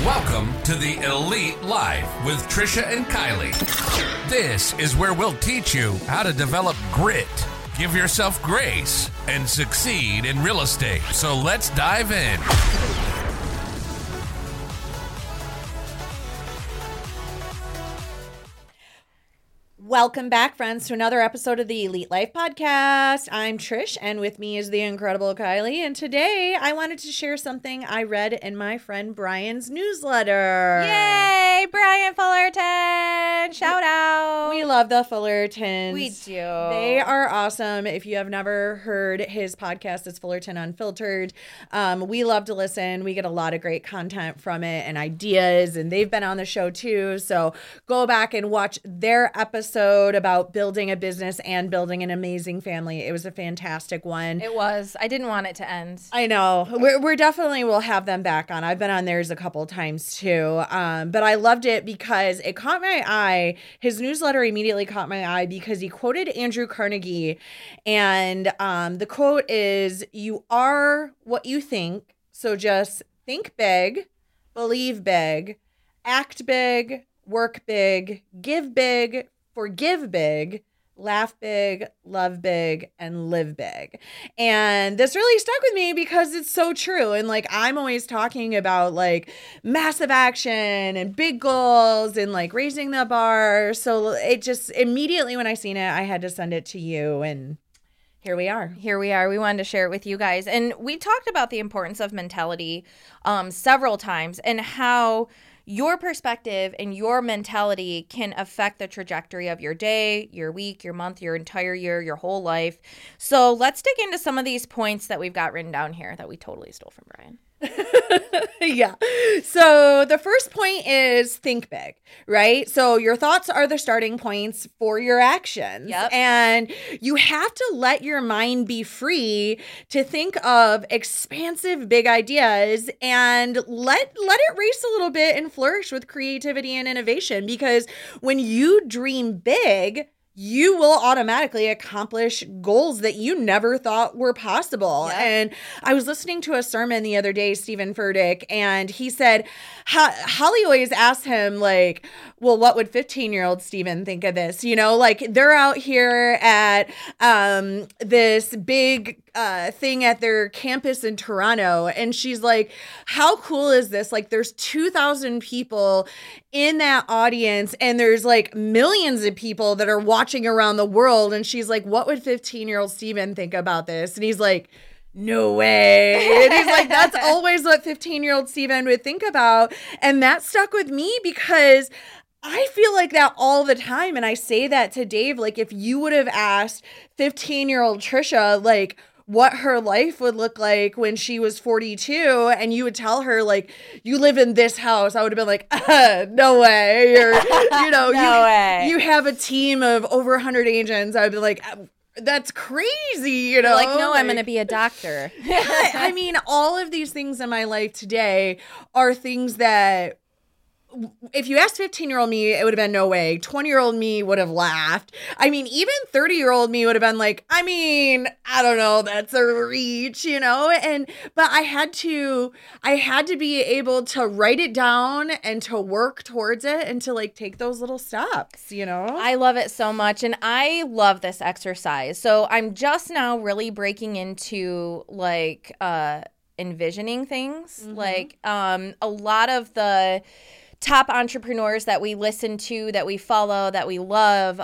Welcome to the Elite Life with Trisha and Kylie. This is where we'll teach you how to develop grit, give yourself grace, and succeed in real estate. So let's dive in. Welcome back, friends, to another episode of the Elite Life Podcast. I'm Trish, and with me is the incredible Kylie. And today, I wanted to share something I read in my friend Brian's newsletter. Yay, Brian Fullerton! Shout out! We love the Fullertons. We do. They are awesome. If you have never heard his podcast, it's Fullerton Unfiltered. We love to listen. We get a lot of great content from it and ideas, and they've been on the show too. So go back and watch their episode about building a business and building an amazing family. It was a fantastic one. It was. I didn't want it to end. I know. We're definitely will have them back on. I've been on theirs a couple times too. But I loved it because it caught my eye. His newsletter immediately caught my eye because he quoted Andrew Carnegie. And the quote is, "You are what you think. So just think big, believe big, act big, work big, give big, forgive big, laugh big, love big, and live big." And this really stuck with me because it's so true. And like, I'm always talking about like massive action and big goals and like raising the bar. So it just immediately when I seen it, I had to send it to you, and here we are. Here we are. We wanted to share it with you guys. And we talked about the importance of mentality several times and how your perspective and your mentality can affect the trajectory of your day, your week, your month, your entire year, your whole life. So let's dig into some of these points that we've got written down here that we totally stole from Brian. Yeah. So the first point is think big, right? So your thoughts are the starting points for your actions. Yep. And you have to let your mind be free to think of expansive big ideas and let it race a little bit and flourish with creativity and innovation, because when you dream big, you will automatically accomplish goals that you never thought were possible. Yeah. And I was listening to a sermon the other day, Stephen Furtick, and he said, Holly always asked him, like, well, what would 15-year-old Stephen think of this? You know, like they're out here at this big thing at their campus in Toronto. And she's like, how cool is this? Like there's 2,000 people in that audience and there's like millions of people that are watching around the world. And she's like, what would 15-year-old Stephen think about this? And he's like, no way. And he's like, that's always what 15-year-old Stephen would think about. And that stuck with me because I feel like that all the time. And I say that to Dave, like if you would have asked 15-year-old Trisha, like, what her life would look like when she was 42, and you would tell her, like, you live in this house, I would have been like, no way. Or, you know, No way. You have a team of over 100 agents. I would be like, that's crazy, you know? Like, no, I'm going to be a doctor. Yeah, I mean, all of these things in my life today are things that, if you asked 15-year-old me, it would have been no way. 20-year-old me would have laughed. I mean, even 30-year-old me would have been like, I mean, I don't know, that's a reach, you know? But I had to be able to write it down and to work towards it and to like take those little steps, you know? I love it so much. And I love this exercise. So I'm just now really breaking into like envisioning things. Mm-hmm. Like a lot of the top entrepreneurs that we listen to, that we follow, that we love,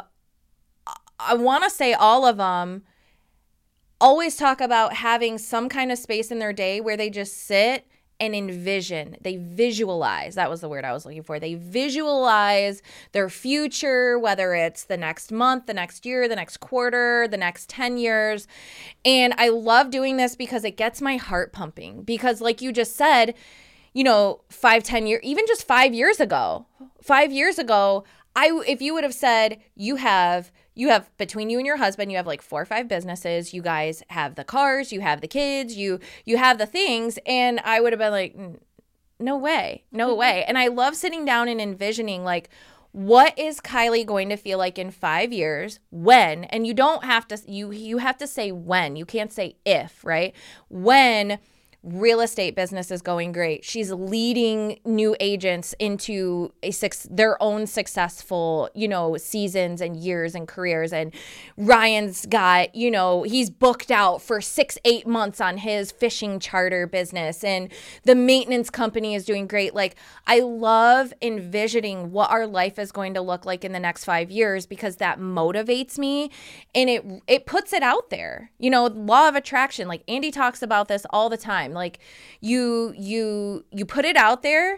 I want to say all of them always talk about having some kind of space in their day where they just sit and envision. They visualize. That was the word I was looking for. They visualize their future, whether it's the next month, the next year, the next quarter, the next 10 years. And I love doing this because it gets my heart pumping. Because like you just said, you know, 5-10 years, even just 5 years ago, if you would have said you have between you and your husband, you have like 4 or 5 businesses, you guys have the cars, you have the kids, you have the things, and I would have been like, no way. And I love sitting down and envisioning like, what is Kylie going to feel like in 5 years? When? And you don't have to, you have to say when. You can't say if, right? When real estate business is going great. She's leading new agents into their own successful, seasons and years and careers. And Ryan's got, he's booked out for 6-8 months on his fishing charter business, and the maintenance company is doing great. Like, I love envisioning what our life is going to look like in the next 5 years, because that motivates me, and it puts it out there. Law of attraction, like Andy talks about this all the time. Like, you put it out there,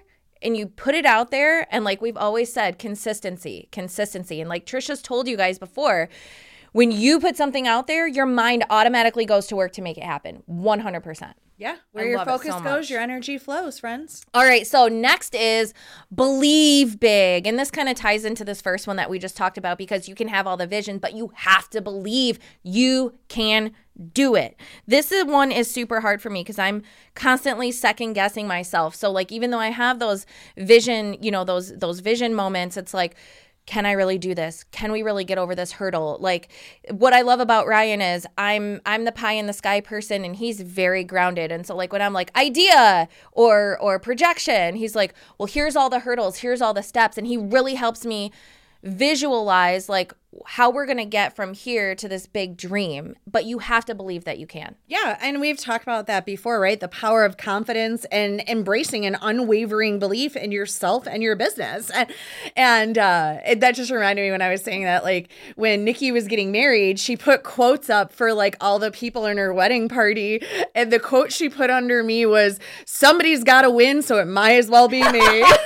and like we've always said, consistency. And like Trisha's told you guys before, when you put something out there, your mind automatically goes to work to make it happen. 100%. Yeah. Where your focus goes, your energy flows, friends. All right. So next is believe big. And this kind of ties into this first one that we just talked about, because you can have all the vision, but you have to believe you can do it. One is super hard for me because I'm constantly second guessing myself. So like, even though I have those vision, those vision moments, it's like, can I really do this? Can we really get over this hurdle? Like, what I love about Ryan is I'm the pie in the sky person, and he's very grounded. And so like when I'm like idea or projection, he's like, well, here's all the hurdles, here's all the steps. And he really helps me visualize like how we're going to get from here to this big dream, but you have to believe that you can. Yeah. And we've talked about that before, right? The power of confidence and embracing an unwavering belief in yourself and your business. And that just reminded me when I was saying that, like when Nikki was getting married, she put quotes up for like all the people in her wedding party. And the quote she put under me was, somebody's got to win, so it might as well be me.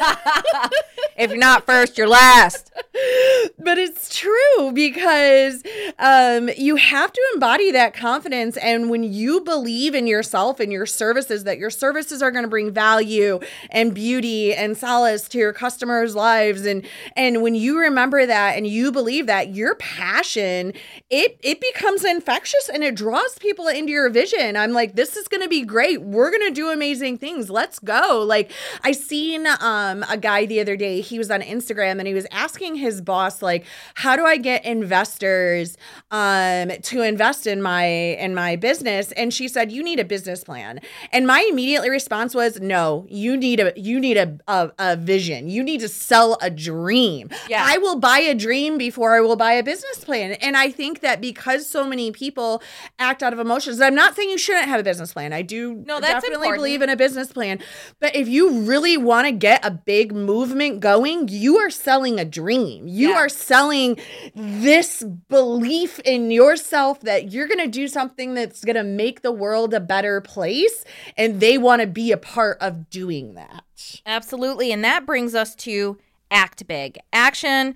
If you're not first, you're last. But it's true, because you have to embody that confidence. And when you believe in yourself and your services, that your services are going to bring value and beauty and solace to your customers' lives. And when you remember that and you believe that, your passion, it becomes infectious and it draws people into your vision. I'm like, this is going to be great. We're going to do amazing things. Let's go. Like, I seen a guy the other day, he was on Instagram and he was asking his boss, like, how do I get investors to invest in my business? And she said, you need a business plan. And my immediate response was, no, you need a vision. You need to sell a dream. Yeah. I will buy a dream before I will buy a business plan. And I think that because so many people act out of emotions, I'm not saying you shouldn't have a business plan. I do definitely believe in a business plan. But if you really want to get a big movement going, you are selling a dream. You are selling this belief in yourself that you're going to do something that's going to make the world a better place. And they want to be a part of doing that. Absolutely. And that brings us to act big. Action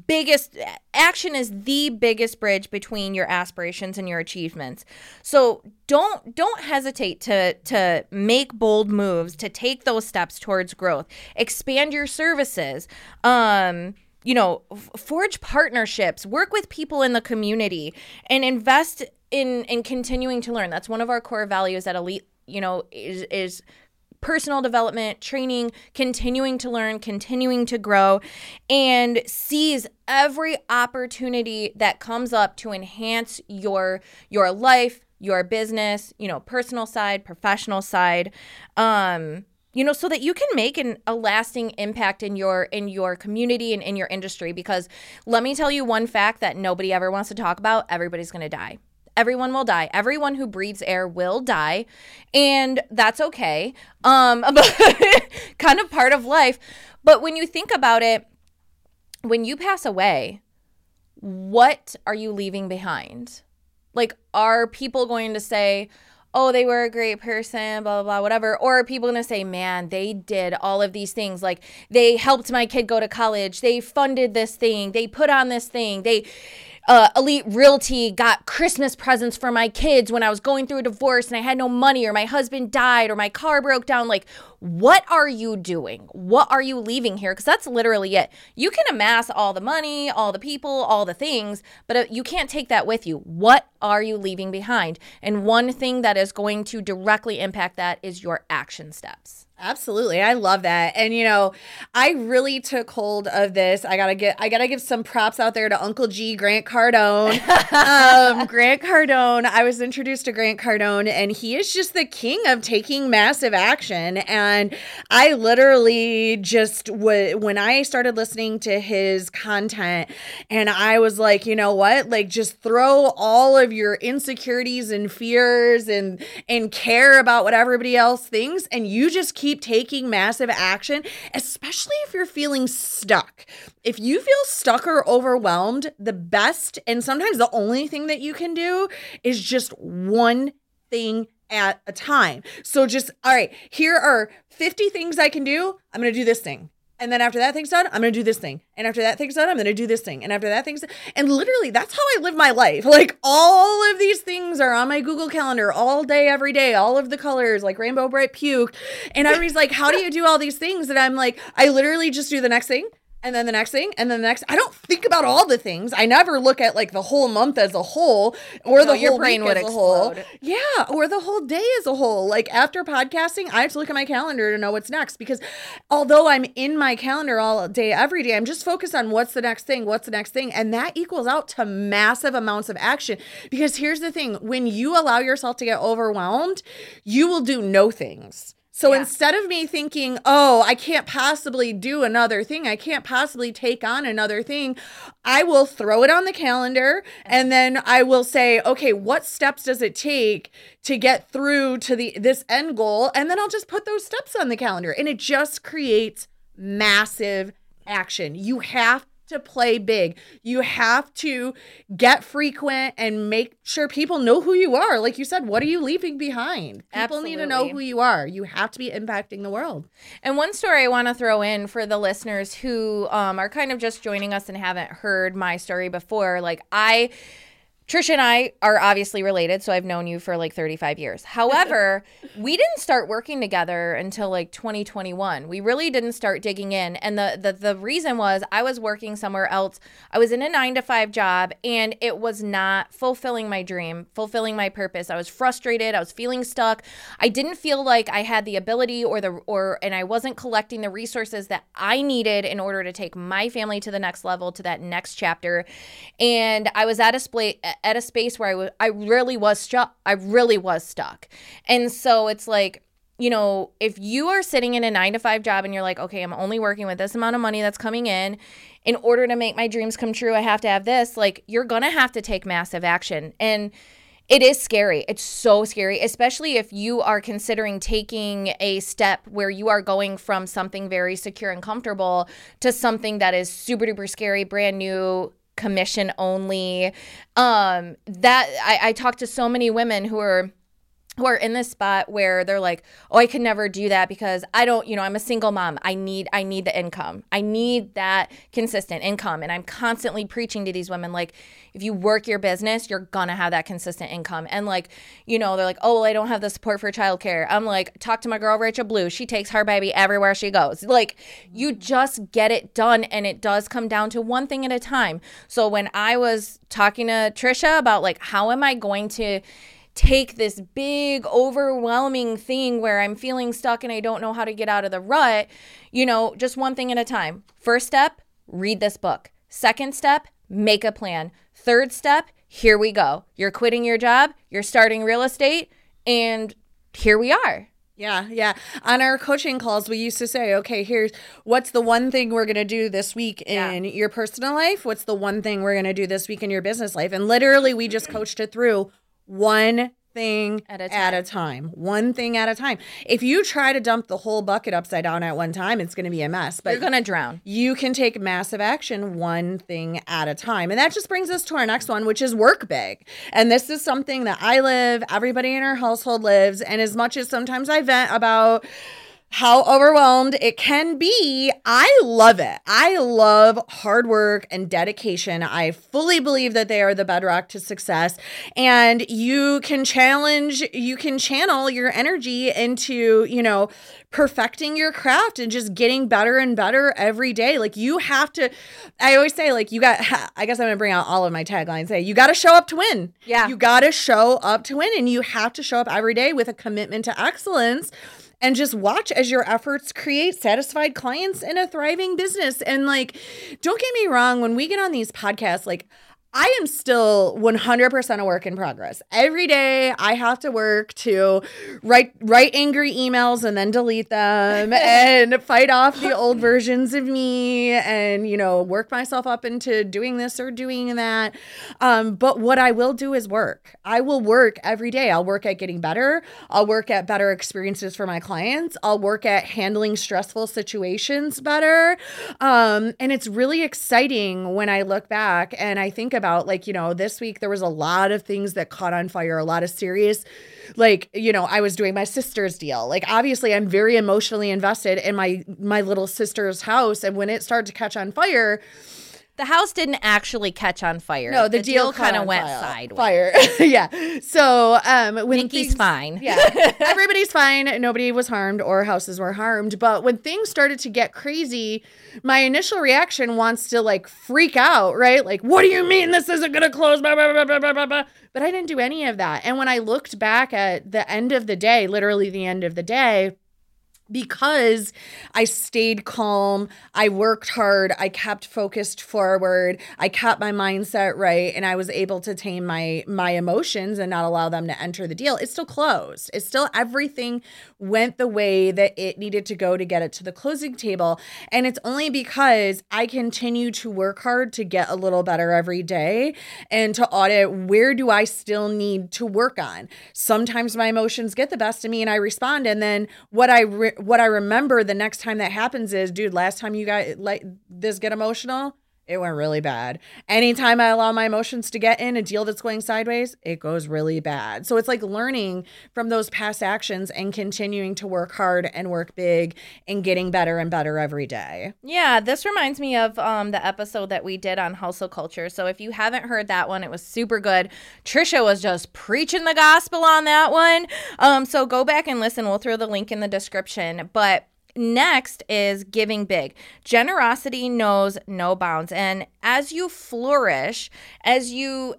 is the biggest bridge between your aspirations and your achievements. So don't hesitate to make bold moves, to take those steps towards growth. Expand your services. Forge partnerships, work with people in the community, and invest in continuing to learn. That's one of our core values at Elite, is personal development, training, continuing to learn, continuing to grow, and seize every opportunity that comes up to enhance your life, your business, personal side, professional side, so that you can make a lasting impact in your community and in your industry. Because let me tell you one fact that nobody ever wants to talk about: everybody's going to die. Everyone will die. Everyone who breathes air will die. And that's okay. Kind of part of life. But when you think about it, when you pass away, what are you leaving behind? Like, are people going to say, oh, they were a great person, blah, blah, blah, whatever? Or are people going to say, man, they did all of these things. Like, they helped my kid go to college. They funded this thing. They put on this thing. Elite Realty got Christmas presents for my kids when I was going through a divorce and I had no money, or my husband died, or my car broke down. Like, what are you doing? What are you leaving here? Because that's literally it. You can amass all the money, all the people, all the things, but you can't take that with you. What are you leaving behind? And one thing that is going to directly impact that is your action steps. Absolutely. I love that. And I really took hold of this. I gotta give some props out there to Uncle G, Grant Cardone. Grant Cardone. I was introduced to Grant Cardone, and he is just the king of taking massive action. And I literally just when I started listening to his content, and I was like, you know what? Like, just throw all of your insecurities and fears and care about what everybody else thinks, and you just keep taking massive action, especially if you're feeling stuck. If you feel stuck or overwhelmed, the best and sometimes the only thing that you can do is just one thing at a time. So just, all right, here are 50 things I can do. I'm going to do this thing. And then after that thing's done, I'm going to do this thing. And after that thing's done, I'm going to do this thing. And after that thing's done. And literally, that's how I live my life. Like, all of these things are on my Google Calendar all day, every day. All of the colors, like Rainbow Bright Puke. And everybody's like, how do you do all these things? And I'm like, I literally just do the next thing. And then the next thing, and then the next. I don't think about all the things. I never look at like the whole month as a whole, or the whole brain week as a whole. Yeah, or the whole day as a whole. Like, after podcasting, I have to look at my calendar to know what's next, because although I'm in my calendar all day, every day, I'm just focused on what's the next thing, and that equals out to massive amounts of action. Because here's the thing: when you allow yourself to get overwhelmed, you will do no things. So instead of me thinking, oh, I can't possibly do another thing, I can't possibly take on another thing, I will throw it on the calendar, and then I will say, okay, what steps does it take to get through to this end goal? And then I'll just put those steps on the calendar, and it just creates massive action. You have to play big. You have to get frequent and make sure people know who you are. Like you said, what are you leaving behind? People need to know who you are. You have to be impacting the world. And one story I want to throw in for the listeners who are kind of just joining us and haven't heard my story before. Like, Trisha and I are obviously related, so I've known you for like 35 years. However, we didn't start working together until like 2021. We really didn't start digging in. And the reason was I was working somewhere else. I was in a 9-to-5 job, and it was not fulfilling my dream, fulfilling my purpose. I was frustrated. I was feeling stuck. I didn't feel like I had the ability and I wasn't collecting the resources that I needed in order to take my family to the next level, to that next chapter. And I was at a space where I really was stuck. And so it's like, if you are sitting in a 9-to-5 job and you're like, okay, I'm only working with this amount of money that's coming in order to make my dreams come true, I have to have this, like, you're going to have to take massive action. And it is scary. It's so scary, especially if you are considering taking a step where you are going from something very secure and comfortable to something that is super duper scary, brand new, commission only. I talked to so many women who are in this spot where they're like, oh, I could never do that because I don't, I'm a single mom. I need the income. I need that consistent income. And I'm constantly preaching to these women, like, if you work your business, you're gonna have that consistent income. And like, they're like, oh, well, I don't have the support for childcare. I'm like, talk to my girl, Rachel Blue. She takes her baby everywhere she goes. Like, you just get it done. And it does come down to one thing at a time. So when I was talking to Trisha about like, how am I going to take this big, overwhelming thing where I'm feeling stuck and I don't know how to get out of the rut, just one thing at a time. First step, read this book. Second step, make a plan. Third step, here we go. You're quitting your job, you're starting real estate, and here we are. Yeah. On our coaching calls, we used to say, okay, here's what's the one thing we're going to do this week in your personal life? What's the one thing we're going to do this week in your business life? And literally, we just coached it through one thing at a time. One thing at a time. If you try to dump the whole bucket upside down at one time, it's going to be a mess. But you're going to drown. You can take massive action one thing at a time. And that just brings us to our next one, which is work big. And this is something that I live, everybody in our household lives. And as much as sometimes I vent about how overwhelmed it can be, I love it. I love hard work and dedication. I fully believe that they are the bedrock to success. And you can channel your energy into, perfecting your craft and just getting better and better every day. Like, you have to, I always say, like, I guess I'm going to bring out all of my taglines. Say, you got to show up to win. Yeah. You got to show up to win, and you have to show up every day with a commitment to excellence. and just watch as your efforts create satisfied clients and a thriving business. And like, don't get me wrong, when we get on these podcasts, like, I am still 100% a work in progress. Every day I have to work to write angry emails and then delete them and fight off the old versions of me and, you know, work myself up into doing this or doing that. But what I will do is work. I will work every day. I'll work at getting better. I'll work at better experiences for my clients. I'll work at handling stressful situations better. And it's really exciting when I look back and I think about, like, you know, this week there was a lot of things that caught on fire, a lot of serious, like, you know, I was doing my sister's deal. Like, obviously I'm very emotionally invested in my little sister's house. And when it started to catch on fire, the house didn't actually catch on fire. No, the deal kind of went sideways. Fire. Yeah. So when Nikki's fine. Yeah. Everybody's fine. Nobody was harmed or houses were harmed. But when things started to get crazy, my initial reaction wants to like freak out, right? Like, what do you mean this isn't going to close? Blah, blah, blah, blah, blah, blah, blah. But I didn't do any of that. And when I looked back at the end of the day, literally the end of the day, because I stayed calm, I worked hard, I kept focused forward, I kept my mindset right, and I was able to tame my emotions and not allow them to enter the deal. It's still closed. It's still, everything went the way that it needed to go to get it to the closing table. And it's only because I continue to work hard to get a little better every day and to audit, where do I still need to work on? Sometimes my emotions get the best of me and I respond, and then what I remember the next time that happens is, dude, last time you got like this get emotional, it went really bad. Anytime I allow my emotions to get in a deal that's going sideways, it goes really bad. So it's like learning from those past actions and continuing to work hard and work big and getting better and better every day. Yeah, this reminds me of the episode that we did on hustle culture. So if you haven't heard that one, it was super good. Trisha was just preaching the gospel on that one. So go back and listen. We'll throw the link in the description. But next is giving big. Generosity knows no bounds. And as you flourish, as you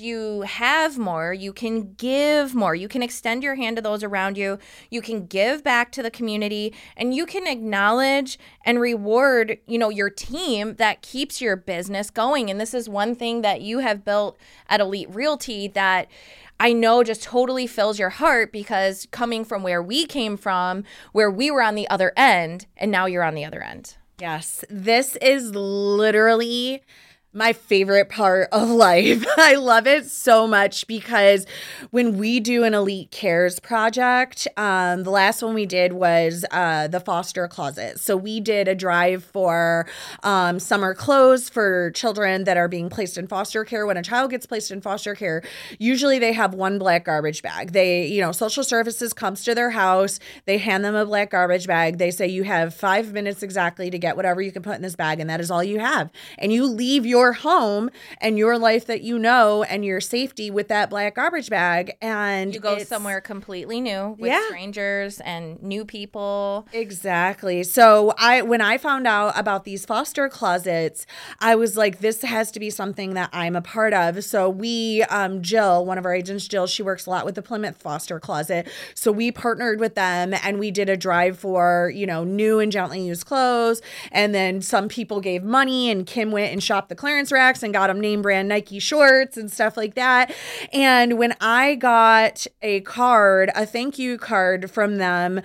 have more, you can give more. You can extend your hand to those around you. You can give back to the community, and you can acknowledge and reward, you know, your team that keeps your business going. And this is one thing that you have built at Elite Realty that I know just totally fills your heart, because coming from where we came from, where we were on the other end, and now you're on the other end. Yes, this is literally my favorite part of life. I love it so much because when we do an Elite Cares project, the last one we did was the foster closet. So we did a drive for summer clothes for children that are being placed in foster care. When a child gets placed in foster care, usually they have one black garbage bag. They, you know, social services comes to their house. They hand them a black garbage bag. They say, you have 5 minutes exactly to get whatever you can put in this bag, and that is all you have. And you leave your home and your life that you know and your safety with that black garbage bag, and you go somewhere completely new with strangers and new people. Exactly. So when I found out about these foster closets, I was like, this has to be something that I'm a part of. So we, Jill, one of our agents, Jill, she works a lot with the Plymouth Foster Closet. So we partnered with them and we did a drive for, you know, new and gently used clothes. And then some people gave money, and Kim went and shopped the clearance racks and got them name brand Nike shorts and stuff like that. And when I got a thank you card from them,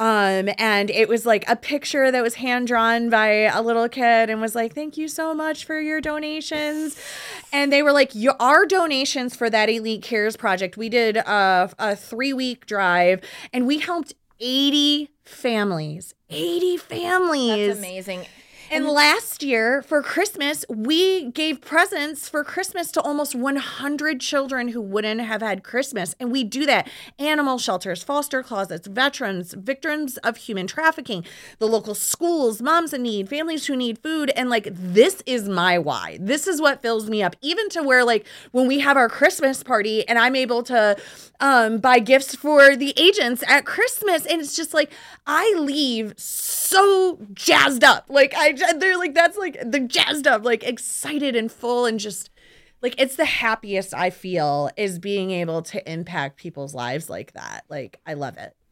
and it was like a picture that was hand drawn by a little kid and was like, thank you so much for your donations. And they were like, our donations for that Elite Cares project, we did a 3-week drive and we helped 80 families. 80 families. That's amazing. And last year for Christmas, we gave presents for Christmas to almost 100 children who wouldn't have had Christmas. And we do that. Animal shelters, foster closets, veterans, victims of human trafficking, the local schools, moms in need, families who need food. And like, this is my why. This is what fills me up. Even to where like when we have our Christmas party and I'm able to buy gifts for the agents at Christmas. And it's just like, I leave so jazzed up. Like they're like, that's like the jazzed up, like excited and full, and just like, it's the happiest I feel is being able to impact people's lives like that. Like, I love it.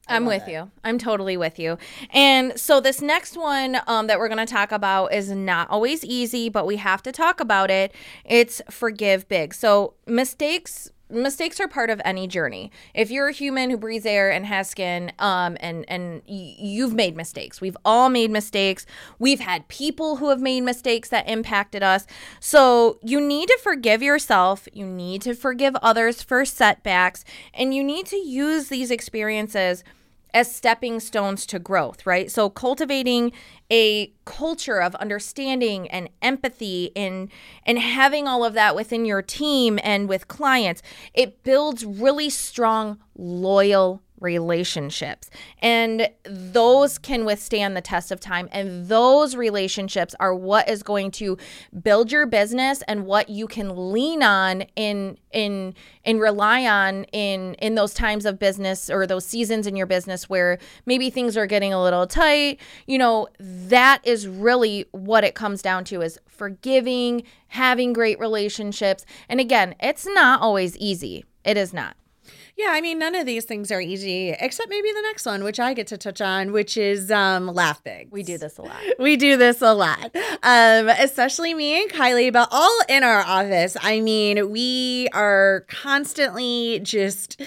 I'm with you. I'm totally with you. And so this next one that we're going to talk about is not always easy, but we have to talk about it. It's forgive big. So mistakes are part of any journey. If you're a human who breathes air and has skin, and you've made mistakes. We've all made mistakes. We've had people who have made mistakes that impacted us. So you need to forgive yourself. You need to forgive others for setbacks, and you need to use these experiences as stepping stones to growth, right? So cultivating a culture of understanding and empathy and having all of that within your team and with clients, it builds really strong, loyal relationships. And those can withstand the test of time. And those relationships are what is going to build your business and what you can lean on and rely on in those times of business or those seasons in your business where maybe things are getting a little tight. That is really what it comes down to, is forgiving, having great relationships. And again, it's not always easy. It is not. Yeah, I mean, none of these things are easy, except maybe the next one, which I get to touch on, which is laugh big. We do this a lot. We do this a lot, especially me and Kylie, but all in our office. I mean, we are constantly just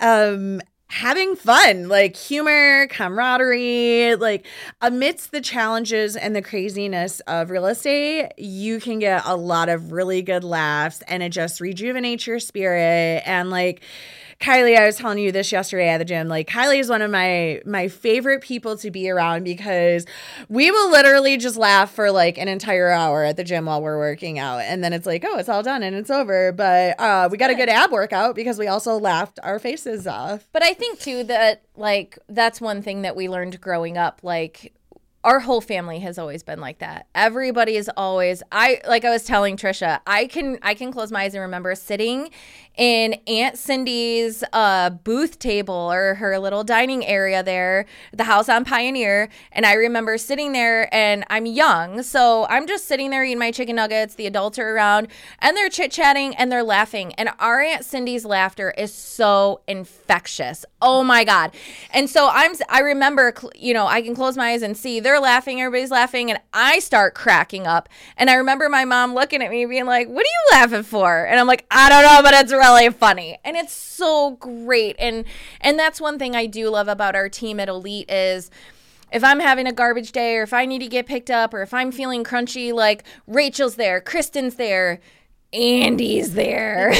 having fun, like humor, camaraderie, like amidst the challenges and the craziness of real estate, you can get a lot of really good laughs, and it just rejuvenates your spirit. And like Kylie, I was telling you this yesterday at the gym, like Kylie is one of my favorite people to be around, because we will literally just laugh for like an entire hour at the gym while we're working out. And then it's like, oh, it's all done and it's over. But we got a good ab workout because we also laughed our faces off. But I think too that like that's one thing that we learned growing up, like our whole family has always been like that. Everybody is always, I was telling Trisha, I can close my eyes and remember sitting in Aunt Cindy's booth table or her little dining area there, the house on Pioneer. And I remember sitting there, and I'm young, so I'm just sitting there eating my chicken nuggets. The adults are around and they're chit-chatting and they're laughing. And our Aunt Cindy's laughter is so infectious. Oh my God. And so I remember, I can close my eyes and see they're laughing, everybody's laughing, and I start cracking up. And I remember my mom looking at me being like, "What are you laughing for?" And I'm like, "I don't know, but it's really funny." And it's so great. And that's one thing I do love about our team at Elite is if I'm having a garbage day, or if I need to get picked up, or if I'm feeling crunchy, like Rachel's there, Kristen's there, Andy's there.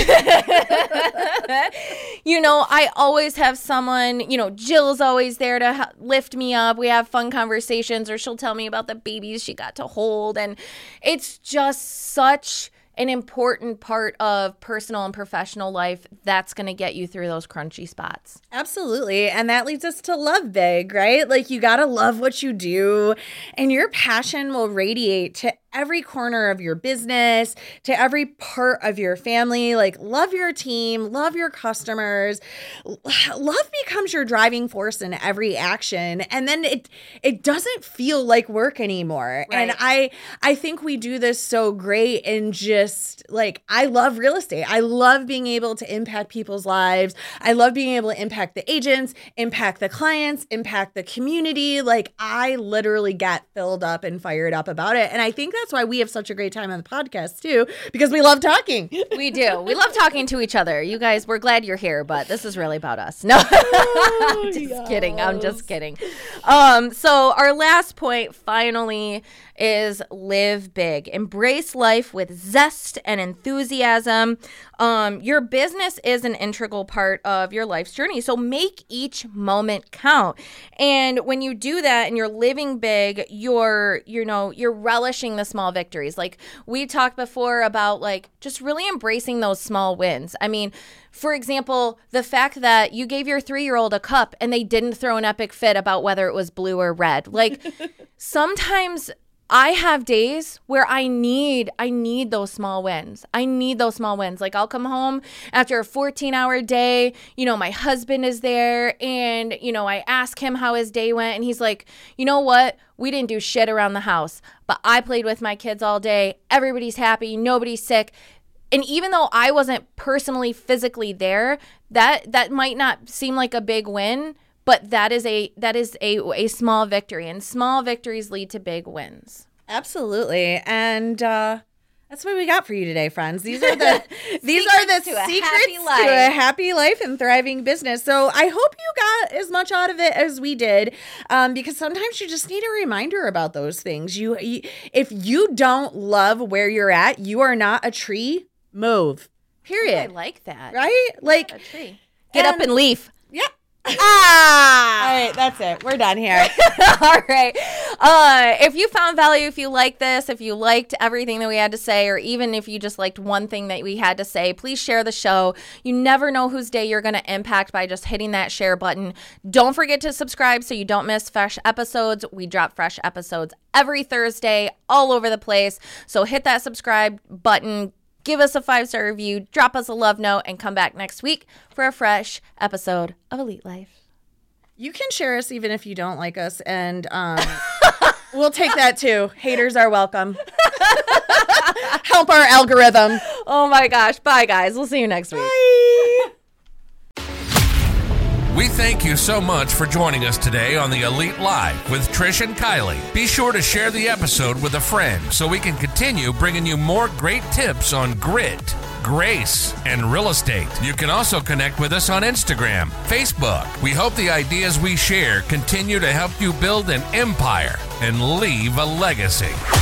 I always have someone, Jill's always there to lift me up. We have fun conversations, or she'll tell me about the babies she got to hold. And it's just such an important part of personal and professional life that's going to get you through those crunchy spots. Absolutely. And that leads us to love big, right? Like you got to love what you do, and your passion will radiate to every corner of your business, to every part of your family. Like love your team, love your customers. Love becomes your driving force in every action. And then it doesn't feel like work anymore. Right. And I think we do this so great, and just like, I love real estate. I love being able to impact people's lives. I love being able to impact the agents, impact the clients, impact the community. Like I literally get filled up and fired up about it. And I think that's why we have such a great time on the podcast too, because we love talking. We do. We love talking to each other. You guys, we're glad you're here, but this is really about us. No, kidding. I'm just kidding. So our last point finally is live big. Embrace life with zest and enthusiasm. Your business is an integral part of your life's journey, so make each moment count. And when you do that and you're living big, you're relishing the small victories. Like we talked before about like just really embracing those small wins. I mean, for example, the fact that you gave your 3-year-old a cup and they didn't throw an epic fit about whether it was blue or red. Like sometimes I have days where I need those small wins. I need those small wins. Like I'll come home after a 14-hour day, my husband is there, and, I ask him how his day went, and he's like, "You know what? We didn't do shit around the house, but I played with my kids all day. Everybody's happy. Nobody's sick." And even though I wasn't personally physically there, that might not seem like a big win, But that is a small victory, and small victories lead to big wins. Absolutely. And that's what we got for you today, friends. These are the secrets to a happy life and thriving business. So I hope you got as much out of it as we did, because sometimes you just need a reminder about those things. You if you don't love where you're at, you are not a tree. Move. Period. I like that. Right? Like a tree. Get up and leave. Yeah. Ah! All right, that's it. We're done here. All right. If you found value, if you like this, if you liked everything that we had to say, or even if you just liked one thing that we had to say, please share the show. You never know whose day you're going to impact by just hitting that share button. Don't forget to subscribe so you don't miss fresh episodes. We drop fresh episodes every Thursday all over the place. So hit that subscribe button. Give us a 5-star review, drop us a love note, and come back next week for a fresh episode of Elite Life. You can share us even if you don't like us, and we'll take that too. Haters are welcome. Help our algorithm. Oh my gosh. Bye, guys. We'll see you next week. Bye. We thank you so much for joining us today on the Elite Live with Trish and Kylie. Be sure to share the episode with a friend so we can continue bringing you more great tips on grit, grace, and real estate. You can also connect with us on Instagram, Facebook. We hope the ideas we share continue to help you build an empire and leave a legacy.